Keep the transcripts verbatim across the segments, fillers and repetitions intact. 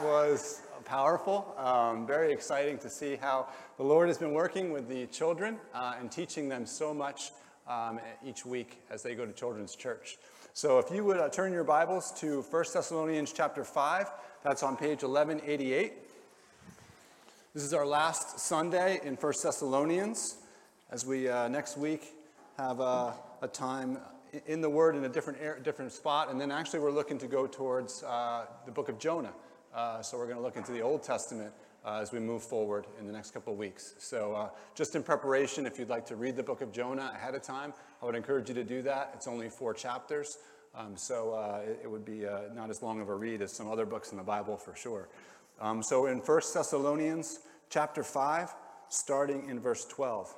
was powerful. Um, very exciting to see how the Lord has been working with the children uh, and teaching them so much um, each week as they go to children's church. So if you would uh, turn your Bibles to First Thessalonians chapter five, that's on page eleven eighty-eight. This is our last Sunday in First Thessalonians, as we uh, next week have uh, a time in the Word in a different air, different spot, and then actually we're looking to go towards uh, the book of Jonah. Uh, so we're going to look into the Old Testament uh, as we move forward in the next couple of weeks. So uh, just in preparation, if you'd like to read the book of Jonah ahead of time, I would encourage you to do that. It's only four chapters, um, so uh, it, it would be uh, not as long of a read as some other books in the Bible for sure. Um, so in First Thessalonians chapter five, starting in verse twelve.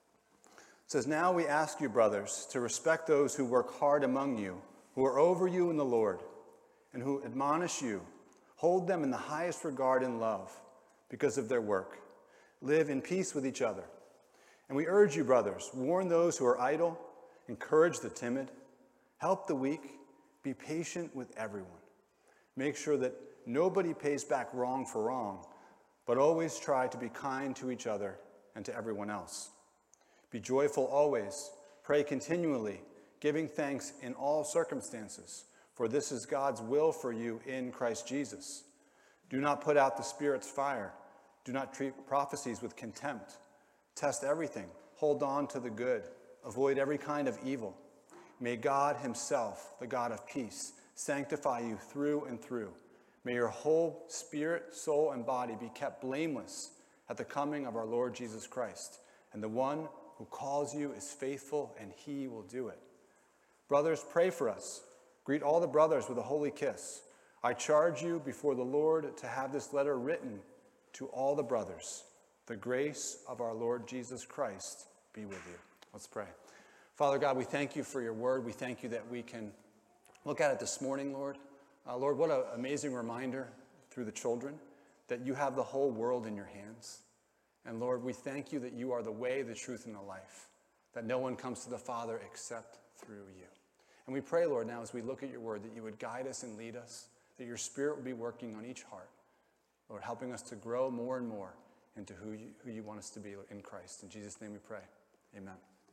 It says, "Now we ask you, brothers, to respect those who work hard among you, who are over you in the Lord, and who admonish you. Hold them in the highest regard and love because of their work. Live in peace with each other. And we urge you, brothers, warn those who are idle, encourage the timid, help the weak, be patient with everyone. Make sure that nobody pays back wrong for wrong, but always try to be kind to each other and to everyone else. Be joyful always, pray continually, giving thanks in all circumstances, for this is God's will for you in Christ Jesus. Do not put out the Spirit's fire. Do not treat prophecies with contempt. Test everything. Hold on to the good. Avoid every kind of evil. May God himself, the God of peace, sanctify you through and through. May your whole spirit, soul, and body be kept blameless at the coming of our Lord Jesus Christ. And the one who calls you is faithful, and he will do it. Brothers, pray for us. Greet all the brothers with a holy kiss. I charge you before the Lord to have this letter written to all the brothers. The grace of our Lord Jesus Christ be with you." Let's pray. Father God, we thank you for your word. We thank you that we can look at it this morning, Lord. Uh, Lord, what an amazing reminder through the children that you have the whole world in your hands. And Lord, we thank you that you are the way, the truth, and the life, that no one comes to the Father except through you. And we pray, Lord, now as we look at your word, that you would guide us and lead us, that your Spirit would be working on each heart, Lord, helping us to grow more and more into who you, who you want us to be in Christ. In Jesus' name we pray. Amen.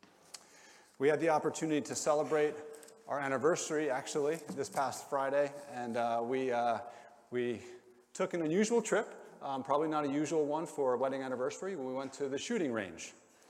We had the opportunity to celebrate our anniversary, actually, this past Friday, and uh, we, uh, we took an unusual trip. Um, probably not a usual one for a wedding anniversary. When we went to the shooting range.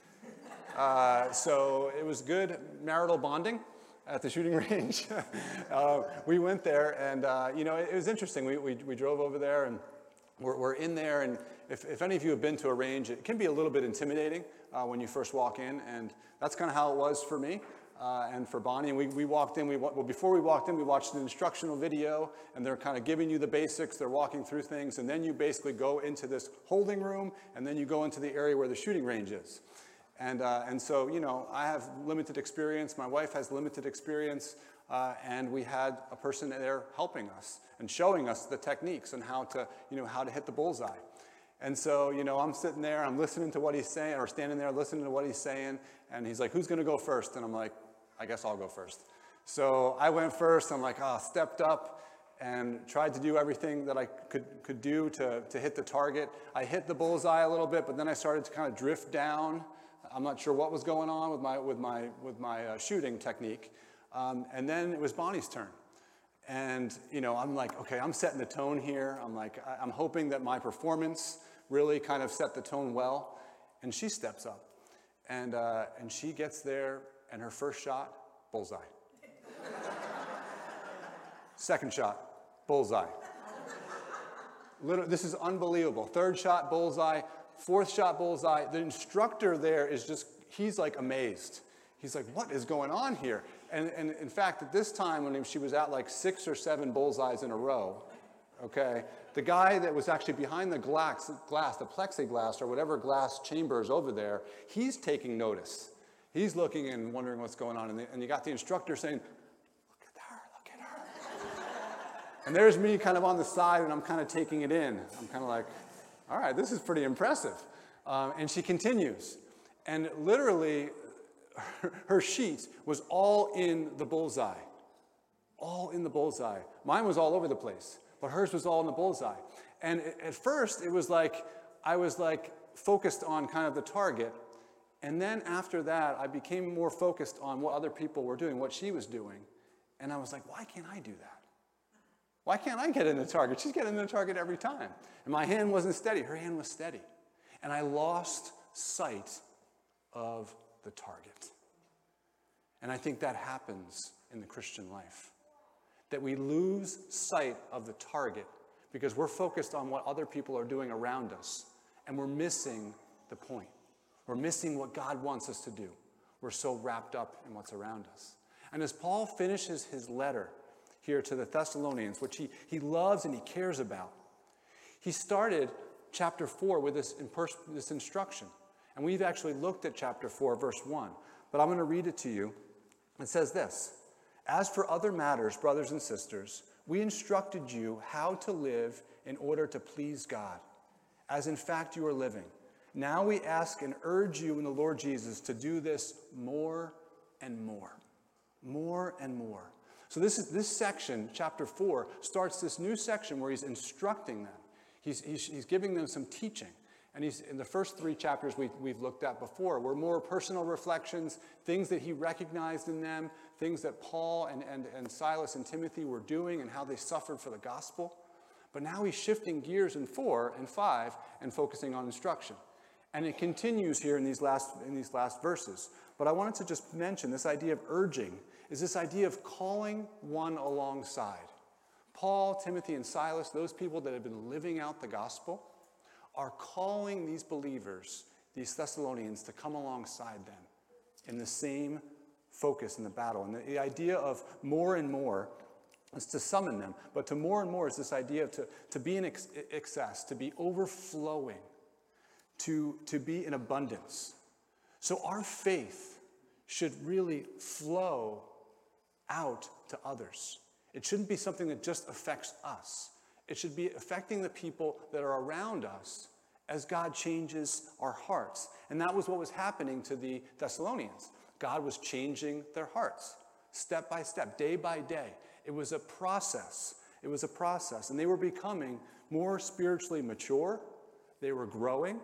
Uh, so it was good marital bonding at the shooting range. uh, we went there, and uh, you know, it, it was interesting. We, we we drove over there, and we're, we're in there. And if, if any of you have been to a range, it can be a little bit intimidating uh, when you first walk in, and that's kind of how it was for me. Uh, and for Bonnie, and we, we walked in, we well, before we walked in, we watched an instructional video, and they're kind of giving you the basics, they're walking through things, and then you basically go into this holding room, and then you go into the area where the shooting range is. And, uh, and so, you know, I have limited experience, my wife has limited experience, uh, and we had a person there helping us and showing us the techniques and how to, you know, how to hit the bullseye. And so, you know, I'm sitting there, I'm listening to what he's saying, or standing there listening to what he's saying, and he's like, "Who's going to go first?" And I'm like, I guess I'll go first. So I went first. I'm like, oh, stepped up and tried to do everything that I could could do to, to hit the target. I hit the bullseye a little bit, but then I started to kind of drift down. I'm not sure what was going on with my with my with my uh, shooting technique. Um, and then it was Bonnie's turn. And you know, I'm like, okay, I'm setting the tone here. I'm like, I, I'm hoping that my performance really kind of set the tone well. And she steps up, and uh, and she gets there. And her first shot, bullseye. Second shot, bullseye. Literally, this is unbelievable. Third shot, bullseye. Fourth shot, bullseye. The instructor there is just, he's like amazed. He's like, what is going on here? And, and in fact, at this time, when she was at like six or seven bullseyes in a row, okay, the guy that was actually behind the glass, glass, the plexiglass or whatever glass chamber is over there, he's taking notice. He's looking and wondering what's going on. And, the, and you got the instructor saying, "Look at her, look at her." And there's me kind of on the side, and I'm kind of taking it in. I'm kind of like, all right, this is pretty impressive. Um, and she continues. And literally, her, her sheet was all in the bullseye. All in the bullseye. Mine was all over the place. but hers was all in the bullseye. And at first, it was like, I was like focused on kind of the target. And then after that, I became more focused on what other people were doing, what she was doing. And I was like, why can't I do that? Why can't I get in the target? She's getting in the target every time. And my hand wasn't steady. Her hand was steady. And I lost sight of the target. And I think that happens in the Christian life. That we lose sight of the target because we're focused on what other people are doing around us. And we're missing the point. We're missing what God wants us to do. We're so wrapped up in what's around us. And as Paul finishes his letter here to the Thessalonians, which he, he loves and he cares about, he started chapter four with this, this instruction. And we've actually looked at chapter four, verse one. But I'm going to read it to you. It says this: "As for other matters, brothers and sisters, we instructed you how to live in order to please God, as in fact you are living. Now we ask and urge you in the Lord Jesus to do this more and more." More and more. So this is this section, chapter four, starts this new section where he's instructing them. He's, he's, he's giving them some teaching. And he's in the first three chapters we, we've looked at before were more personal reflections, things that he recognized in them, things that Paul and, and, and Silas and Timothy were doing and how they suffered for the gospel. But now he's shifting gears in four and five and focusing on instruction. And it continues here in these last, in these last verses. But I wanted to just mention this idea of urging is this idea of calling one alongside. Paul, Timothy, and Silas, those people that have been living out the gospel, are calling these believers, these Thessalonians, to come alongside them in the same focus in the battle. And the, the idea of more and more is to summon them, but to more and more is this idea of to, to be in ex- excess, to be overflowing, to, to be in abundance. So our faith should really flow out to others. It shouldn't be something that just affects us. It should be affecting the people that are around us as God changes our hearts. And that was what was happening to the Thessalonians. God was changing their hearts step by step, day by day. It was a process. It was a process. And they were becoming more spiritually mature. They were growing.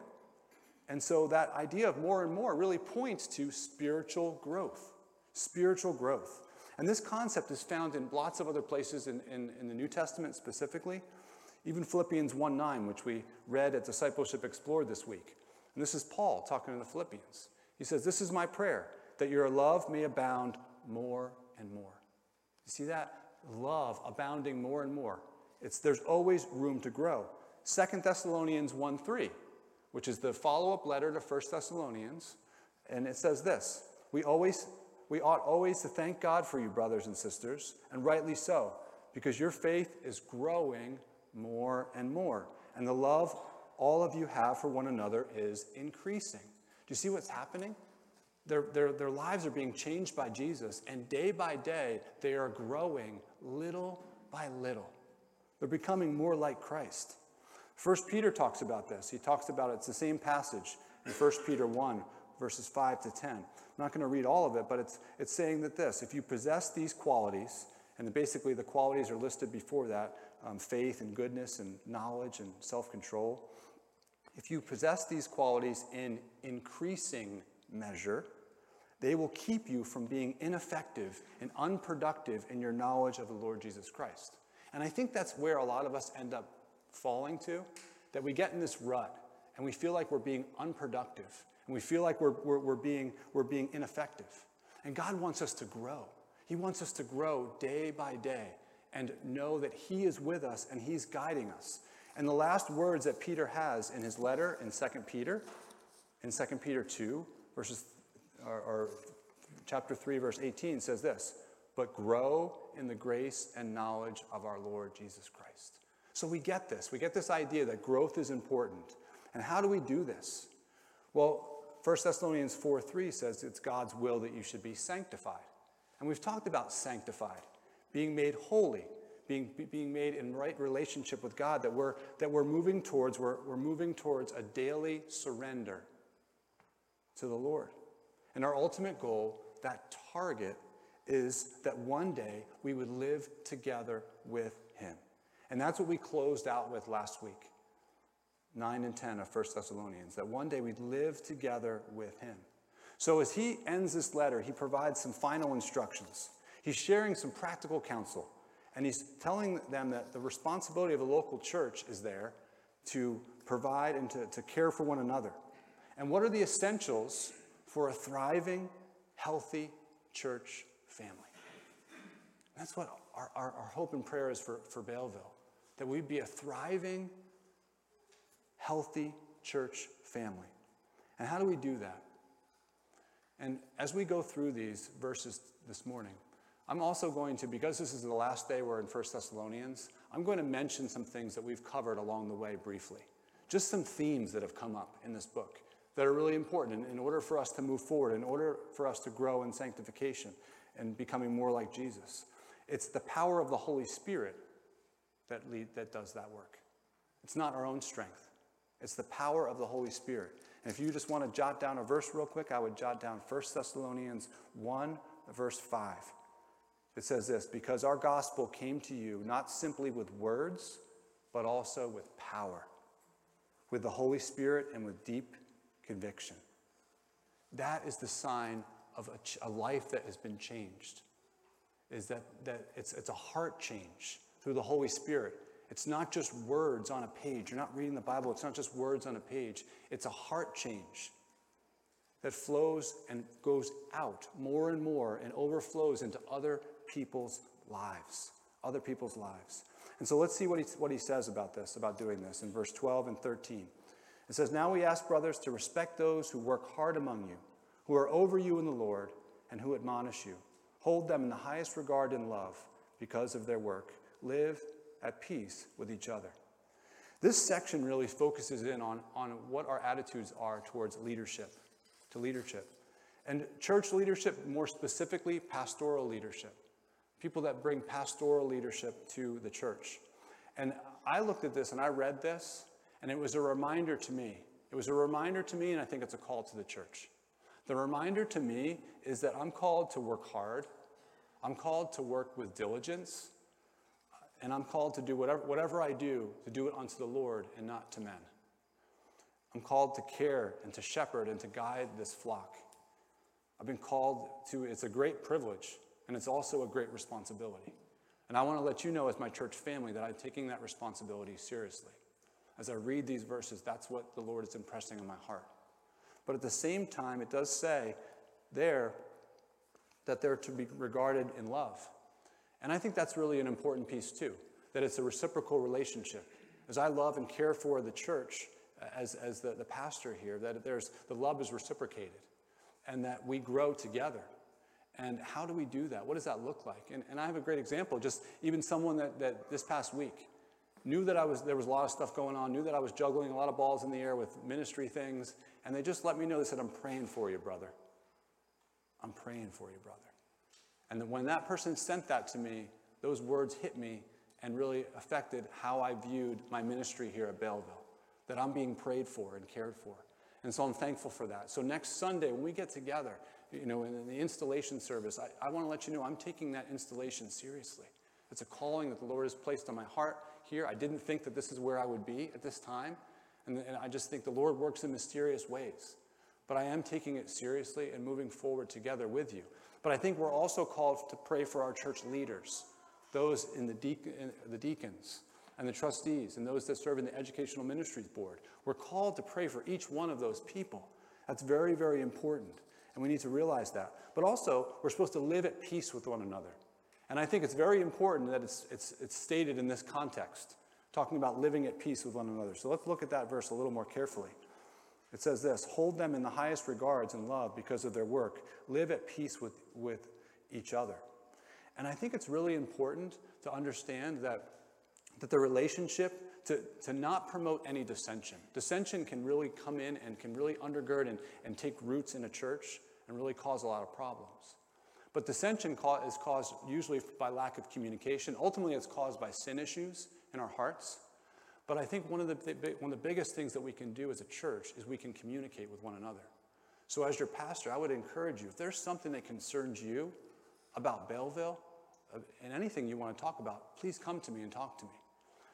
And so that idea of more and more really points to spiritual growth. Spiritual growth. And this concept is found in lots of other places in, in, in the New Testament specifically. Even Philippians one nine, which we read at Discipleship Explored this week. And this is Paul talking to the Philippians. He says, "This is my prayer, that your love may abound more and more." You see that? Love abounding more and more. It's, there's always room to grow. Second Thessalonians one three, which is the follow-up letter to First Thessalonians. And it says this: We always... We ought always to thank God for you, brothers and sisters, and rightly so, because your faith is growing more and more, and the love all of you have for one another is increasing. Do you see what's happening? Their, their, their lives are being changed by Jesus, and day by day, they are growing little by little. They're becoming more like Christ. First Peter talks about this. He talks about it. It's the same passage in First Peter one, verses five to ten. I'm not going to read all of it, but it's it's saying that this: if you possess these qualities, and basically the qualities are listed before that, um, faith and goodness and knowledge and self-control. If you possess these qualities in increasing measure, they will keep you from being ineffective and unproductive in your knowledge of the Lord Jesus Christ. And I think that's where a lot of us end up falling to, that we get in this rut and we feel like we're being unproductive. And we feel like we're, we're, we're, being, we're being ineffective. And God wants us to grow. He wants us to grow day by day and know that he is with us and he's guiding us. And the last words that Peter has in his letter in Second Peter, in Second Peter two, verses, or, or chapter three, verse eighteen says this: "But grow in the grace and knowledge of our Lord Jesus Christ." So we get this. We get this idea that growth is important. And how do we do this? Well, First Thessalonians four three says it's God's will that you should be sanctified. And we've talked about sanctified, being made holy, being, being made in right relationship with God, that we're, that we're moving towards, we're, we're moving towards a daily surrender to the Lord. And our ultimate goal, that target, is that one day we would live together with him. And that's what we closed out with last week, nine and ten of First Thessalonians, that one day we'd live together with him. So as he ends this letter, he provides some final instructions. He's sharing some practical counsel, and he's telling them that the responsibility of a local church is there to provide and to, to care for one another. And what are the essentials for a thriving, healthy church family? That's what our, our, our hope and prayer is for, for Belleville, that we'd be a thriving, healthy church family. And how do we do that? And as we go through these verses this morning, I'm also going to, because this is the last day we're in First Thessalonians, I'm going to mention some things that we've covered along the way briefly. Just some themes that have come up in this book that are really important in, in order for us to move forward, in order for us to grow in sanctification and becoming more like Jesus. It's the power of the Holy Spirit that lead, that does that work. It's not our own strength. It's the power of the Holy Spirit. And if you just want to jot down a verse real quick, I would jot down First Thessalonians one, verse five. It says this, because our gospel came to you not simply with words, but also with power, with the Holy Spirit and with deep conviction. That is the sign of a, ch- a life that has been changed, is that, that it's, it's a heart change through the Holy Spirit. It's not just words on a page. You're not reading the Bible. It's not just words on a page. It's a heart change that flows and goes out more and more and overflows into other people's lives, other people's lives. And so let's see what he, what he says about this, about doing this in verse twelve and thirteen. It says, now we ask brothers to respect those who work hard among you, who are over you in the Lord, and who admonish you. Hold them in the highest regard and love because of their work. Live at peace with each other. This section really focuses in on, on what our attitudes are towards leadership, to leadership. And church leadership, more specifically, pastoral leadership. People that bring pastoral leadership to the church. And I looked at this and I read this, and it was a reminder to me. It was a reminder to me, and I think it's a call to the church. The reminder to me is that I'm called to work hard. I'm called to work with diligence. And I'm called to do whatever, whatever I do, to do it unto the Lord and not to men. I'm called to care and to shepherd and to guide this flock. I've been called to, it's a great privilege, and it's also a great responsibility. And I want to let you know as my church family that I'm taking that responsibility seriously. As I read these verses, that's what the Lord is impressing on my heart. But at the same time, it does say there that they're to be regarded in love. And I think that's really an important piece too, that it's a reciprocal relationship. As I love and care for the church, as, as the, the pastor here, that there's the love is reciprocated and that we grow together. And how do we do that? What does that look like? And, and I have a great example, just even someone that, that this past week knew that I was there was a lot of stuff going on, knew that I was juggling a lot of balls in the air with ministry things, and they just let me know, they said, I'm praying for you, brother. I'm praying for you, brother. And when that person sent that to me, those words hit me and really affected how I viewed my ministry here at Belleville, that I'm being prayed for and cared for. And so I'm thankful for that. So next Sunday, when we get together, you know, in the installation service, I, I want to let you know I'm taking that installation seriously. It's a calling that the Lord has placed on my heart here. I didn't think that this is where I would be at this time. And, and I just think the Lord works in mysterious ways. But I am taking it seriously and moving forward together with you. But I think we're also called to pray for our church leaders, those in the, de- in the deacons and the trustees and those that serve in the Educational Ministries Board. We're called to pray for each one of those people. That's very, very important. And we need to realize that. But also, we're supposed to live at peace with one another. And I think it's very important that it's, it's, it's stated in this context, talking about living at peace with one another. So let's look at that verse a little more carefully. It says this, hold them in the highest regards and love because of their work. Live at peace with, with each other. And I think it's really important to understand that, that the relationship, to, to not promote any dissension. Dissension can really come in and can really undergird and, and take roots in a church and really cause a lot of problems. But dissension is caused usually by lack of communication. Ultimately, it's caused by sin issues in our hearts. But I think one of the one of the biggest things that we can do as a church is we can communicate with one another. So as your pastor, I would encourage you, if there's something that concerns you about Belleville, and anything you want to talk about, please come to me and talk to me.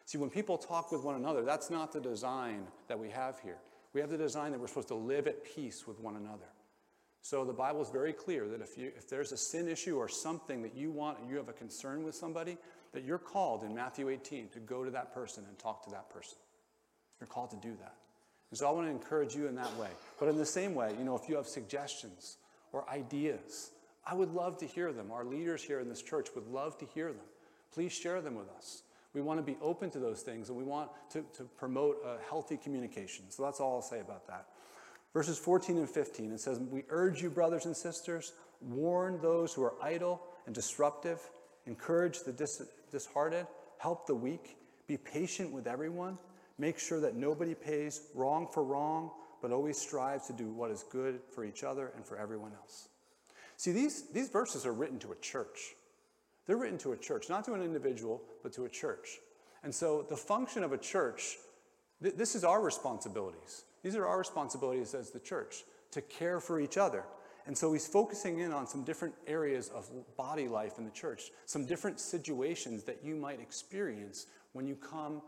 See, when people talk with one another, that's not the design that we have here. We have the design that we're supposed to live at peace with one another. So the Bible is very clear that if you if there's a sin issue or something that you want, and you have a concern with somebody, that you're called in Matthew eighteen to go to that person and talk to that person. You're called to do that. And so I want to encourage you in that way. But in the same way, you know, if you have suggestions or ideas, I would love to hear them. Our leaders here in this church would love to hear them. Please share them with us. We want to be open to those things, and we want to, to promote a healthy communication. So that's all I'll say about that. Verses fourteen and fifteen, it says, we urge you, brothers and sisters, warn those who are idle and disruptive, encourage the dis- disheartened, help the weak, be patient with everyone, make sure that nobody pays wrong for wrong, but always strives to do what is good for each other and for everyone else. See, these, these verses are written to a church. They're written to a church, not to an individual, but to a church. And so the function of a church, th- this is our responsibilities. These are our responsibilities as the church, to care for each other. And so he's focusing in on some different areas of body life in the church, some different situations that you might experience when you come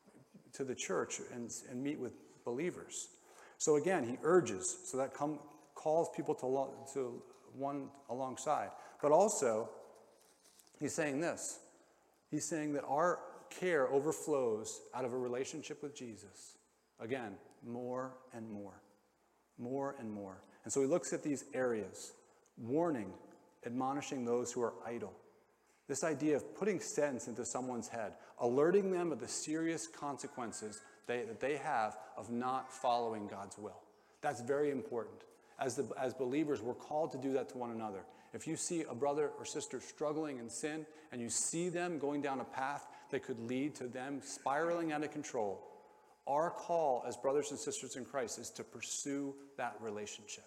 to the church and, and meet with believers. So again, he urges, so that come, calls people to, lo- to one alongside. But also, he's saying this. He's saying that our care overflows out of a relationship with Jesus. Again, more and more. More and more. And so he looks at these areas, warning, admonishing those who are idle. This idea of putting sense into someone's head, alerting them of the serious consequences they, that they have of not following God's will. That's very important. As, the, as believers, we're called to do that to one another. If you see a brother or sister struggling in sin, and you see them going down a path that could lead to them spiraling out of control, our call as brothers and sisters in Christ is to pursue that relationship,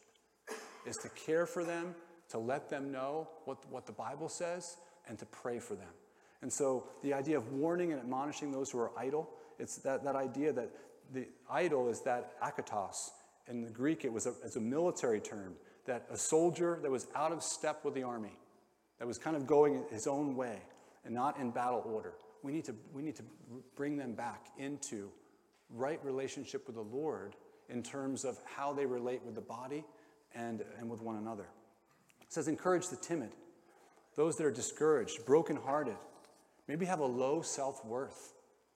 is to care for them, to let them know what, what the Bible says, and to pray for them. And so the idea of warning and admonishing those who are idle, it's that, that idea that the idle is that akatos. In the Greek, it was a, it's a military term, that a soldier that was out of step with the army, that was kind of going his own way and not in battle order. We need to, we need to bring them back into right relationship with the Lord in terms of how they relate with the body and, and with one another. It says, encourage the timid, those that are discouraged, brokenhearted, maybe have a low self-worth.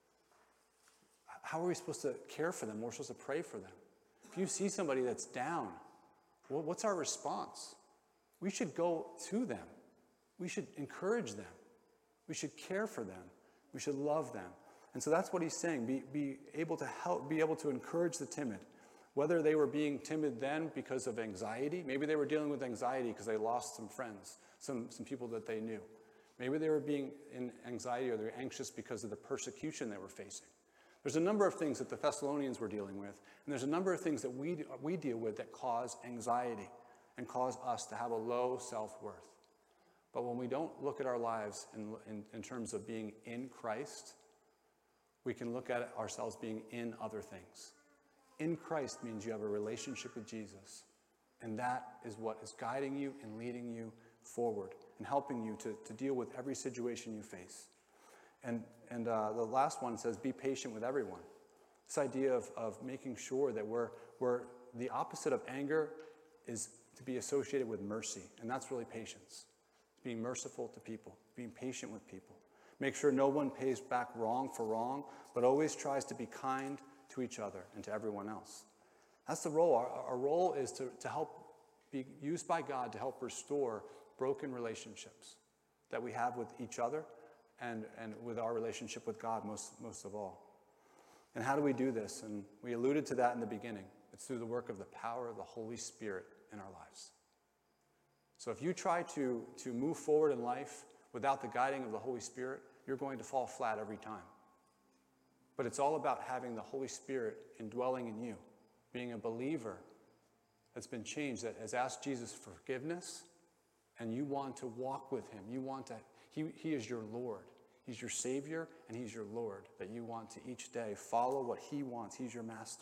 How are we supposed to care for them? We're supposed to pray for them. If you see somebody that's down, well, what's our response? We should go to them. We should encourage them. We should care for them. We should love them. And so that's what he's saying. Be, be able to help, be able to encourage the timid. Whether they were being timid then because of anxiety, maybe they were dealing with anxiety because they lost some friends, some, some people that they knew. Maybe they were being in anxiety or they were anxious because of the persecution they were facing. There's a number of things that the Thessalonians were dealing with, and there's a number of things that we, we deal with that cause anxiety and cause us to have a low self-worth. But when we don't look at our lives in, in, in terms of being in Christ, we can look at ourselves being in other things. In Christ means you have a relationship with Jesus, and that is what is guiding you and leading you forward and helping you to, to deal with every situation you face. And, and uh, the last one says, be patient with everyone. This idea of, of making sure that we're, we're, the opposite of anger is to be associated with mercy. And that's really patience. Being merciful to people, being patient with people. Make sure no one pays back wrong for wrong, but always tries to be kind to each other and to everyone else. That's the role. Our, our role is to, to help be used by God to help restore broken relationships that we have with each other and, and with our relationship with God most, most of all. And how do we do this? And we alluded to that in the beginning. It's through the work of the power of the Holy Spirit in our lives. So if you try to, to move forward in life without the guiding of the Holy Spirit, you're going to fall flat every time. But it's all about having the Holy Spirit indwelling in you, being a believer that's been changed, that has asked Jesus for forgiveness, and you want to walk with him. You want to, he, he is your Lord. He's your Savior, and he's your Lord, that you want to each day follow what he wants. He's your master.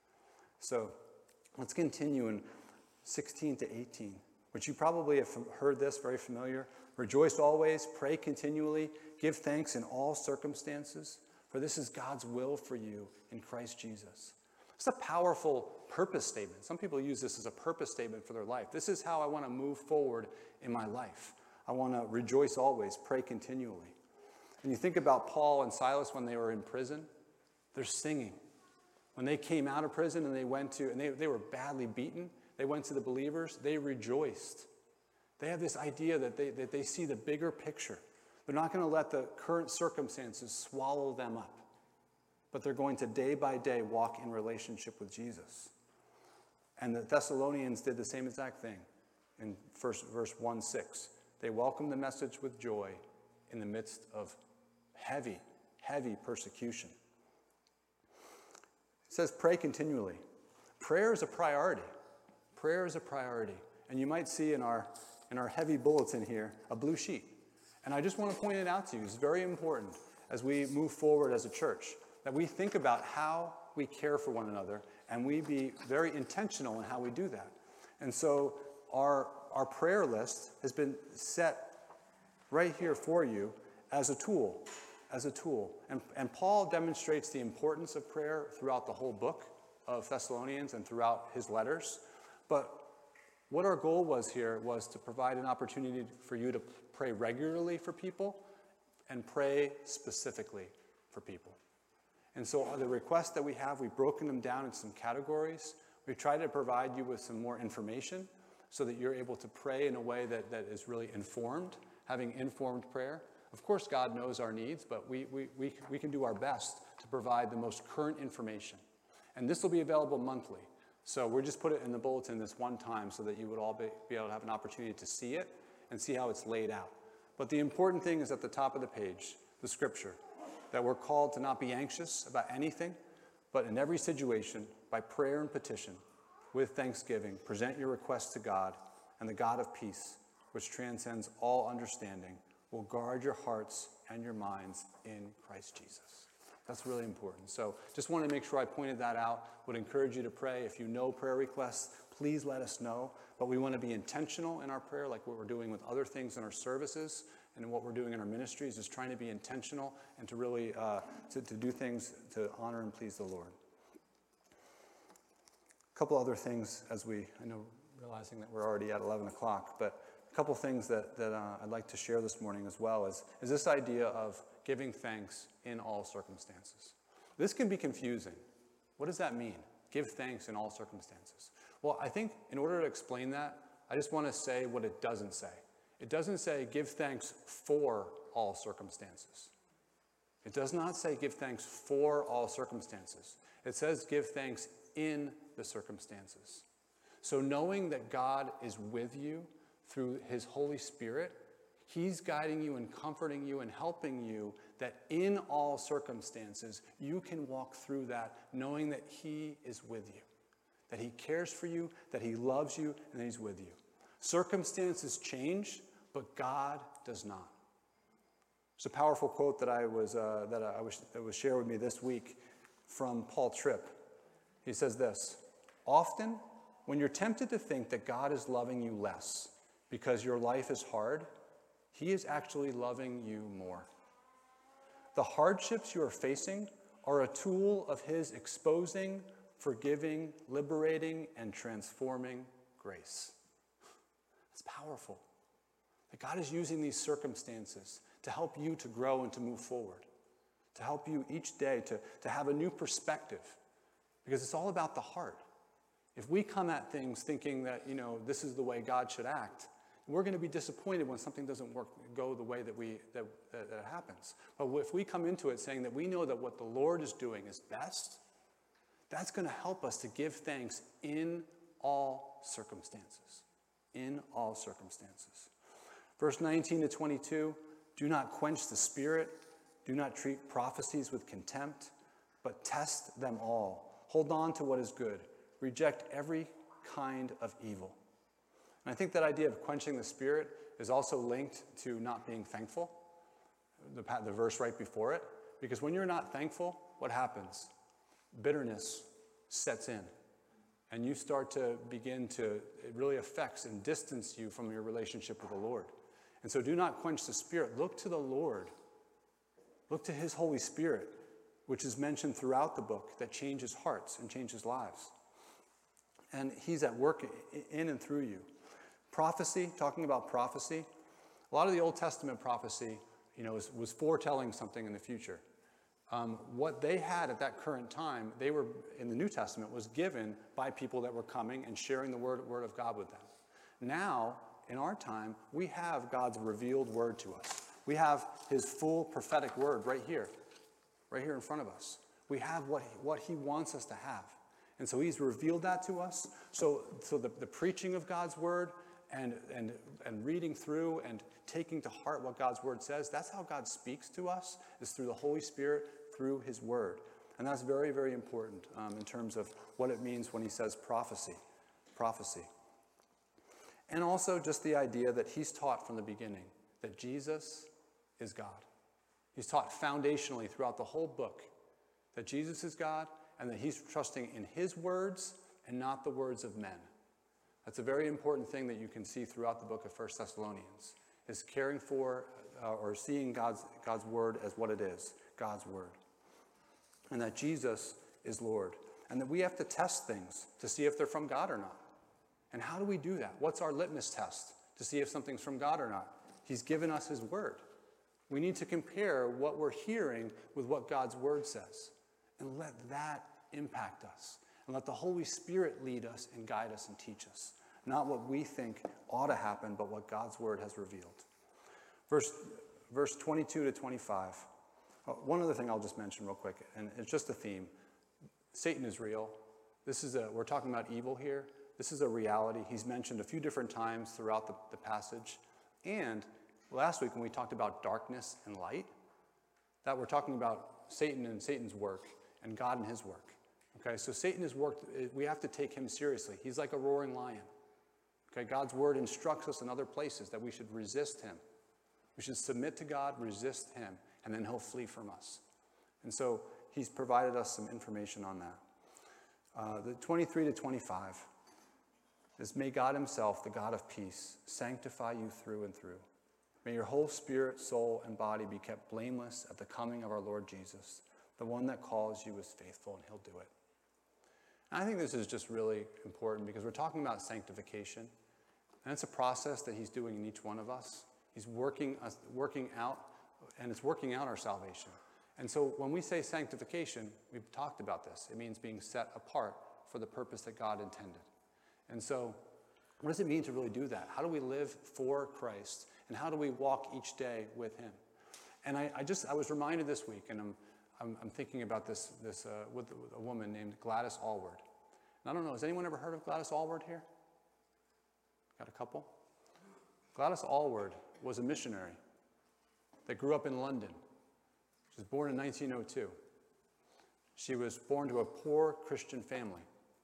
So let's continue in sixteen to eighteen, which you probably have heard this, very familiar. Rejoice always, pray continually, give thanks in all circumstances, for For this is God's will for you in Christ Jesus. It's a powerful purpose statement. Some people use this as a purpose statement for their life. This is how I want to move forward in my life. I want to rejoice always, pray continually. And you think about Paul and Silas when they were in prison, they're singing. When they came out of prison and they went to, and they, they were badly beaten, they went to the believers, they rejoiced. They have this idea that they, that they see the bigger picture. They're not going to let the current circumstances swallow them up, but they're going to day by day walk in relationship with Jesus. And the Thessalonians did the same exact thing in first, verse one six. They welcomed the message with joy in the midst of heavy, heavy persecution. It says pray continually. Prayer is a priority. Prayer is a priority. And you might see in our, in our heavy bulletin here a blue sheet. And I just want to point it out to you. It's very important as we move forward as a church that we think about how we care for one another and we be very intentional in how we do that. And so our, our prayer list has been set right here for you as a tool, as a tool. And, and Paul demonstrates the importance of prayer throughout the whole book of Thessalonians and throughout his letters. But what our goal was here was to provide an opportunity for you to pray regularly for people and pray specifically for people. And so the requests that we have, we've broken them down into some categories. We've tried to provide you with some more information so that you're able to pray in a way that, that is really informed, having informed prayer. Of course, God knows our needs, but we, we, we, we can do our best to provide the most current information. And this will be available monthly. So we're just put it in the bulletin this one time so that you would all be, be able to have an opportunity to see it and see how it's laid out. But the important thing is at the top of the page, the scripture, that we're called to not be anxious about anything, but in every situation, by prayer and petition, with thanksgiving, present your requests to God, and the God of peace, which transcends all understanding, will guard your hearts and your minds in Christ Jesus. That's really important. So just want to make sure I pointed that out. Would encourage you to pray. If you know prayer requests, please let us know. But we want to be intentional in our prayer, like what we're doing with other things in our services and in what we're doing in our ministries, is trying to be intentional and to really uh, to, to do things to honor and please the Lord. A couple other things as we, I know, realizing that we're already at eleven o'clock, but a couple things that, that uh, I'd like to share this morning as well is, is this idea of giving thanks in all circumstances. This can be confusing. What does that mean? Give thanks in all circumstances. Well, I think in order to explain that, I just want to say what it doesn't say. It doesn't say give thanks for all circumstances. It does not say give thanks for all circumstances. It says give thanks in the circumstances. So knowing that God is with you through his Holy Spirit, he's guiding you and comforting you and helping you that in all circumstances, you can walk through that knowing that he is with you, that he cares for you, that he loves you, and that he's with you. Circumstances change, but God does not. It's a powerful quote that I was uh, that I was that was shared with me this week from Paul Tripp. He says this: often, when you're tempted to think that God is loving you less because your life is hard, he is actually loving you more. The hardships you are facing are a tool of his exposing, forgiving, liberating, and transforming grace. That's powerful. That God is using these circumstances to help you to grow and to move forward, to help you each day to, to have a new perspective, because it's all about the heart. If we come at things thinking that, you know, this is the way God should act, we're going to be disappointed when something doesn't work, go the way that we that, that, that happens. But if we come into it saying that we know that what the Lord is doing is best, that's going to help us to give thanks in all circumstances. In all circumstances. Verse nineteen to twenty-two, do not quench the spirit, do not treat prophecies with contempt, but test them all. Hold on to what is good. Reject every kind of evil. And I think that idea of quenching the spirit is also linked to not being thankful, the, the verse right before it. Because when you're not thankful, what happens? Bitterness sets in. And you start to begin to, it really affects and distance you from your relationship with the Lord. And so do not quench the spirit. Look to the Lord. Look to his Holy Spirit which is mentioned throughout the book, that changes hearts and changes lives. And he's at work in and through you. Prophecy, talking about prophecy, a lot of the Old Testament prophecy, you know, was, was foretelling something in the future. Um, what they had at that current time, they were, in the New Testament, was given by people that were coming and sharing the word, word of God with them. Now, in our time, we have God's revealed word to us. We have his full prophetic word right here, right here in front of us. We have what he, what he wants us to have. And so he's revealed that to us. So, so the, the preaching of God's word and, and, and reading through and taking to heart what God's word says, that's how God speaks to us, is through the Holy Spirit, through his word. And that's very, very important um, in terms of what it means when he says prophecy. Prophecy. And also just the idea that he's taught from the beginning that Jesus is God. He's taught foundationally throughout the whole book that Jesus is God and that he's trusting in his words and not the words of men. That's a very important thing that you can see throughout the book of First Thessalonians, is caring for uh, or seeing God's, God's word as what it is, God's word. And that Jesus is Lord. And that we have to test things to see if they're from God or not. And how do we do that? What's our litmus test to see if something's from God or not? He's given us his word. We need to compare what we're hearing with what God's word says. And let that impact us. And let the Holy Spirit lead us and guide us and teach us. Not what we think ought to happen, but what God's word has revealed. Verse, verse twenty-two to twenty-five. One other thing I'll just mention real quick, and it's just a theme. Satan is real. This is a, we're talking about evil here. This is a reality. He's mentioned a few different times throughout the, the passage. And last week when we talked about darkness and light, that we're talking about Satan and Satan's work and God and his work. Okay, so Satan is worked, we have to take him seriously. He's like a roaring lion. Okay, God's word instructs us in other places that we should resist him. We should submit to God, resist him, and then he'll flee from us. And so he's provided us some information on that. Uh, the twenty-three to twenty-five is, may God himself, the God of peace, sanctify you through and through. May your whole spirit, soul, and body be kept blameless at the coming of our Lord Jesus. The one that calls you is faithful, and he'll do it. And I think this is just really important because we're talking about sanctification. And it's a process that he's doing in each one of us. He's working us, working out, and it's working out our salvation. And so when we say sanctification, we've talked about this. It means being set apart for the purpose that God intended. And so what does it mean to really do that? How do we live for Christ? And how do we walk each day with him? And I, I just, I was reminded this week, and I'm, I'm, I'm thinking about this, this uh, with a woman named Gladys Allward. And I don't know, has anyone ever heard of Gladys Allward here? Got a couple? Gladys Allward was a missionary that grew up in London. She was born in nineteen oh two. She was born to a poor Christian family.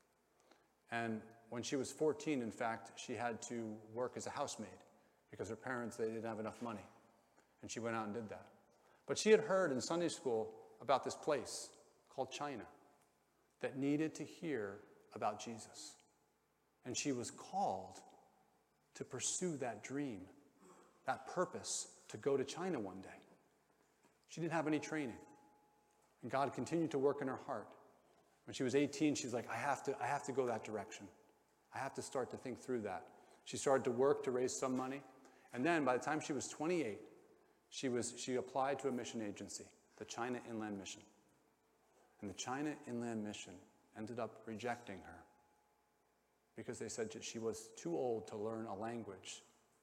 And when she was fourteen, in fact, she had to work as a housemaid because her parents, they didn't have enough money. And she went out and did that. But she had heard in Sunday school about this place called China that needed to hear about Jesus. And she was called to pursue that dream, that purpose, to go to China one day. She didn't have any training. And God continued to work in her heart. When she was eighteen, she's like, I have to, I have to go that direction. I have to start to think through that. She started to work to raise some money. And then by the time she was twenty-eight, she, was, she applied to a mission agency, the China Inland Mission. And the China Inland Mission ended up rejecting her because they said that she was too old to learn a language,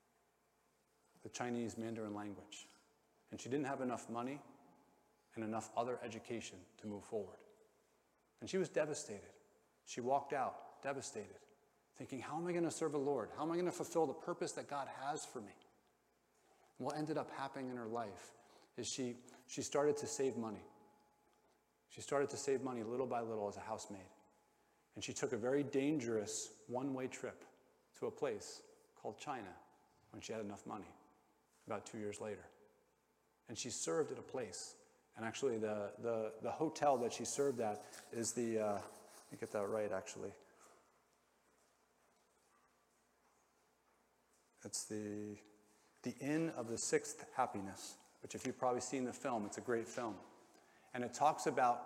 the Chinese Mandarin language. And she didn't have enough money and enough other education to move forward. And she was devastated. She walked out devastated, thinking, how am I going to serve the Lord? How am I going to fulfill the purpose that God has for me? And what ended up happening in her life is she, she started to save money. She started to save money little by little as a housemaid. And she took a very dangerous one-way trip to a place called China when she had enough money, about two years later. And she served at a place. And actually, the, the, the hotel that she served at is the, uh, let me get that right, actually. It's the, the Inn of the Sixth Happiness, which if you've probably seen the film, it's a great film. And it talks about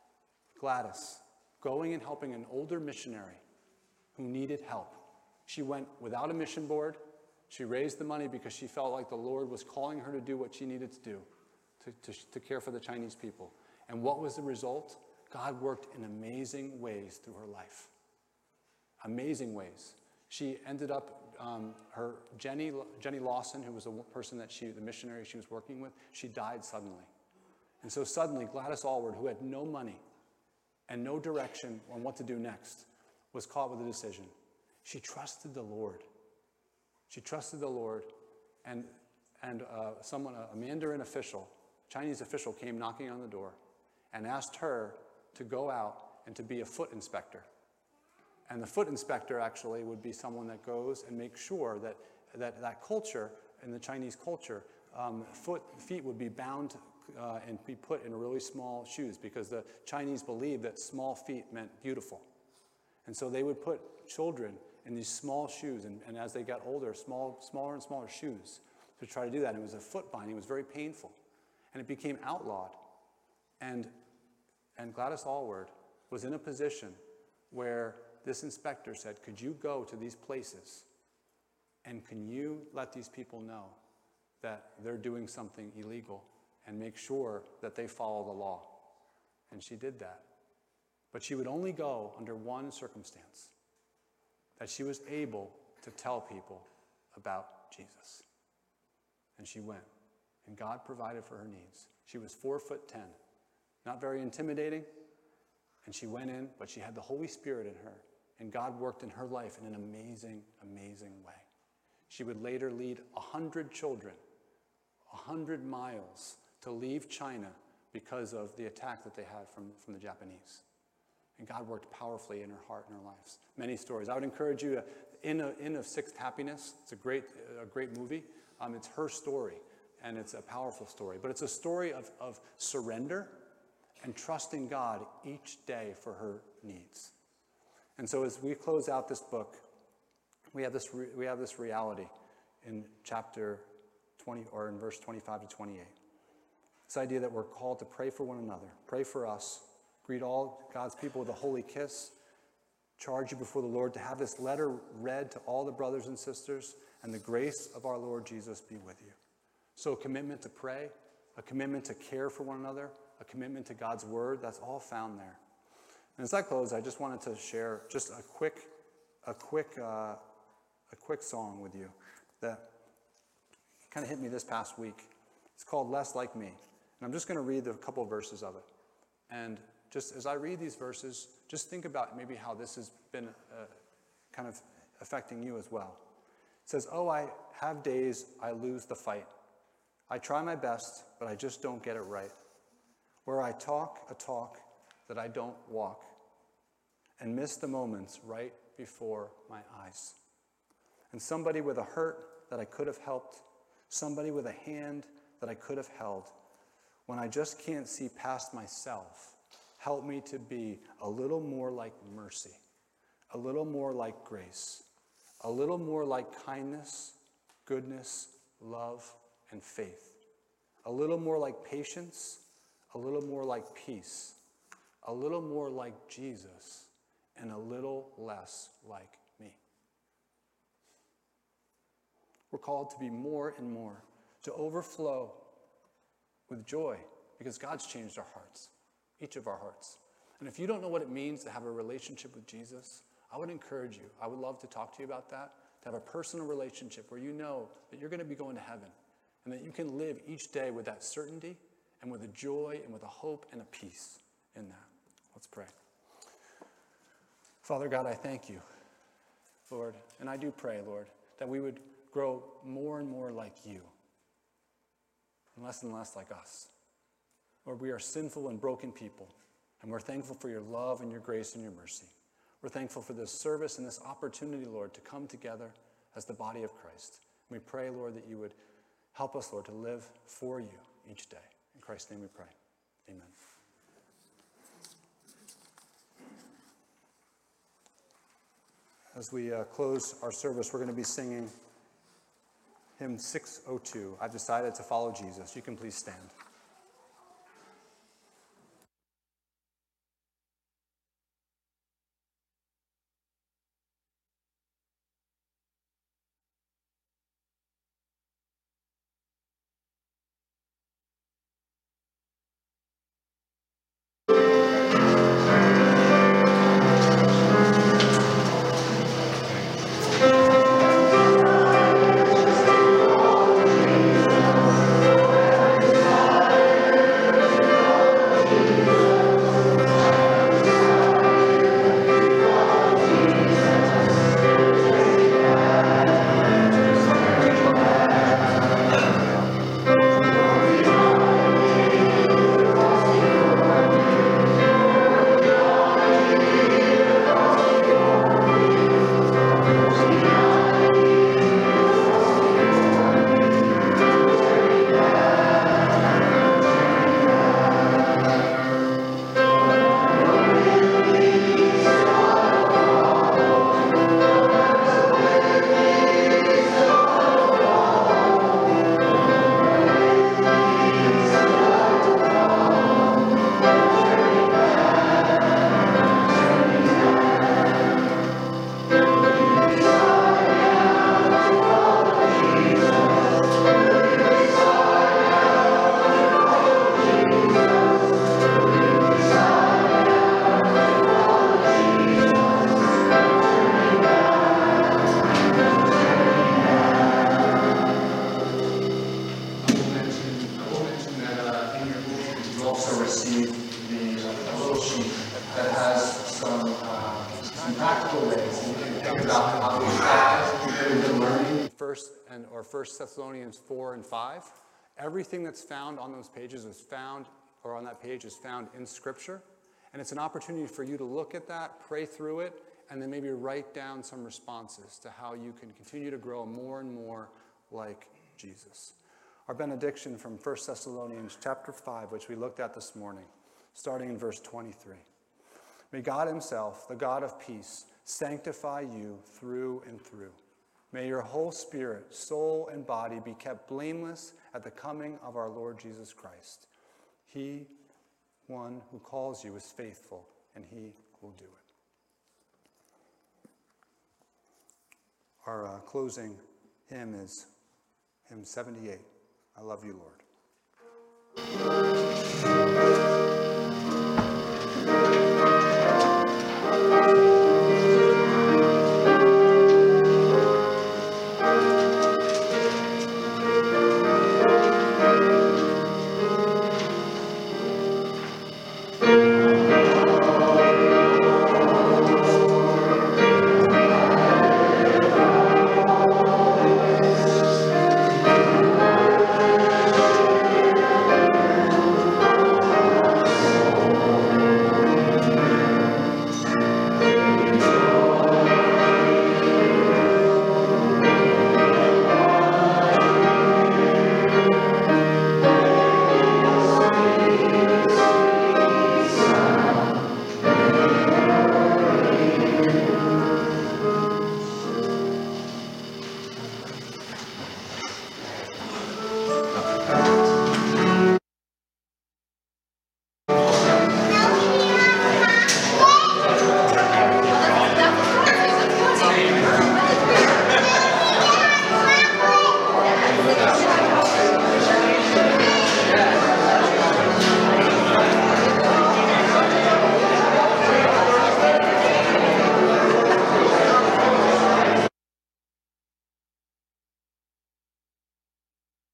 Gladys going and helping an older missionary who needed help. She went without a mission board. She raised the money because she felt like the Lord was calling her to do what she needed to do, to, to, to care for the Chinese people. And what was the result? God worked in amazing ways through her life. Amazing ways. She ended up, um, her Jenny, Jenny Lawson, who was the person that she, the missionary she was working with, she died suddenly. And so suddenly Gladys Aylward, who had no money and no direction on what to do next, was caught with a decision. She trusted the Lord. She trusted the Lord, and, and uh, someone, a Mandarin official, Chinese official, came knocking on the door and asked her to go out and to be a foot inspector. And the foot inspector actually would be someone that goes and makes sure that that, that culture, in the Chinese culture, um, foot, feet would be bound uh, and be put in really small shoes, because the Chinese believed that small feet meant beautiful. And so they would put children in these small shoes, and, and as they got older, small, smaller and smaller shoes to try to do that. And it was a foot binding. It was very painful. And it became outlawed. And, and Gladys Aylward was in a position where this inspector said, could you go to these places and can you let these people know that they're doing something illegal and make sure that they follow the law? And she did that. But she would only go under one circumstance, that she was able to tell people about Jesus. And she went, and God provided for her needs. She was four foot ten, not very intimidating, and she went in, but she had the Holy Spirit in her, and God worked in her life in an amazing, amazing way. She would later lead a hundred children, a hundred miles to leave China because of the attack that they had from, from the Japanese. And God worked powerfully in her heart and her lives. Many stories. I would encourage you to, Inn of, Inn of Sixth Happiness, it's a great, a great movie. Um, it's her story, and it's a powerful story. But it's a story of, of surrender and trusting God each day for her needs. And so as we close out this book, we have this, re, we have this reality in chapter twenty, or in verse twenty-five to twenty-eight. This idea that we're called to pray for one another, pray for us, greet all God's people with a holy kiss, charge you before the Lord to have this letter read to all the brothers and sisters, and the grace of our Lord Jesus be with you. So a commitment to pray, a commitment to care for one another, a commitment to God's word, that's all found there. And as I close, I just wanted to share just a quick, a quick, uh, a quick song with you that kind of hit me this past week. It's called Less Like Me. And I'm just going to read a couple of verses of it. And just as I read these verses, just think about maybe how this has been uh, kind of affecting you as well. It says, oh, I have days I lose the fight. I try my best, but I just don't get it right. Where I talk a talk that I don't walk and miss the moments right before my eyes. And somebody with a hurt that I could have helped, somebody with a hand that I could have held, when I just can't see past myself, help me to be a little more like mercy, a little more like grace, a little more like kindness, goodness, love, and faith, a little more like patience, a little more like peace, a little more like Jesus, and a little less like me. We're called to be more and more, to overflow with joy, because God's changed our hearts, each of our hearts. And if you don't know what it means to have a relationship with Jesus, I would encourage you, I would love to talk to you about that, to have a personal relationship where you know that you're going to be going to heaven, and that you can live each day with that certainty and with a joy and with a hope and a peace in that. Let's pray. Father God, I thank you, Lord, and I do pray, Lord, that we would grow more and more like you and less and less like us. Lord, we are sinful and broken people, and we're thankful for your love and your grace and your mercy. We're thankful for this service and this opportunity, Lord, to come together as the body of Christ. And we pray, Lord, that you would help us, Lord, to live for you each day. In Christ's name we pray. Amen. As we uh, close our service, we're going to be singing hymn six oh two, I've Decided to Follow Jesus. You can please stand. some practical ways you can think about how these guys that we've been learning. First and or First Thessalonians four and five. Everything that's found on those pages is found, or on that page is found in Scripture. And it's an opportunity for you to look at that, pray through it, and then maybe write down some responses to how you can continue to grow more and more like Jesus. Our benediction from First Thessalonians chapter five, which we looked at this morning, starting in verse twenty-three. May God himself, the God of peace, sanctify you through and through. May your whole spirit, soul, and body be kept blameless at the coming of our Lord Jesus Christ. He, one who calls you, is faithful, and he will do it. Our uh, closing hymn is hymn seventy-eight. I love you, Lord.